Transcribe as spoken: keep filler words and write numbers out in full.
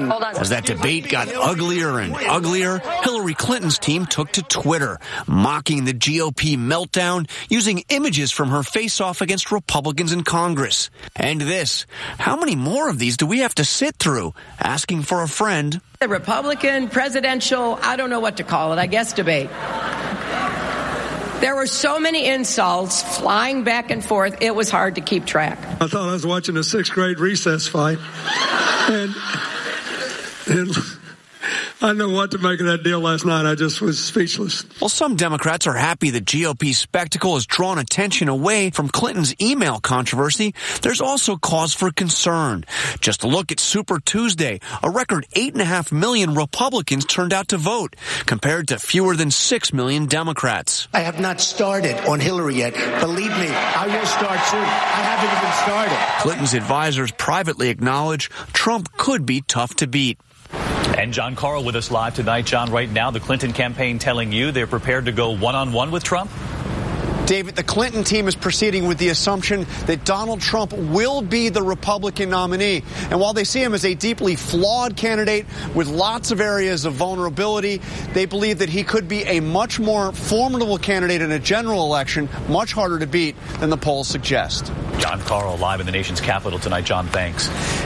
Clinton. As that debate got uglier and uglier, Hillary Clinton's team took to Twitter, mocking the G O P meltdown, using images from her face-off against Republicans in Congress. And this, how many more of these do we have to sit through? Asking for a friend. The Republican presidential, I don't know what to call it, I guess debate. There were so many insults flying back and forth, it was hard to keep track. I thought I was watching a sixth grade recess fight. And, and I didn't know what to make of that deal last night. I just was speechless. Well, some Democrats are happy the G O P spectacle has drawn attention away from Clinton's email controversy. There's also cause for concern. Just look at Super Tuesday. A record eight and a half million Republicans turned out to vote, compared to fewer than six million Democrats. I have not started on Hillary yet. Believe me, I will start soon. I haven't even started. Clinton's advisors privately acknowledge Trump could be tough to beat. And John Carl with us live tonight. John, right now, the Clinton campaign telling you they're prepared to go one-on-one with Trump? David, the Clinton team is proceeding with the assumption that Donald Trump will be the Republican nominee. And while they see him as a deeply flawed candidate with lots of areas of vulnerability, they believe that he could be a much more formidable candidate in a general election, much harder to beat than the polls suggest. John Carl live in the nation's capital tonight. John, thanks.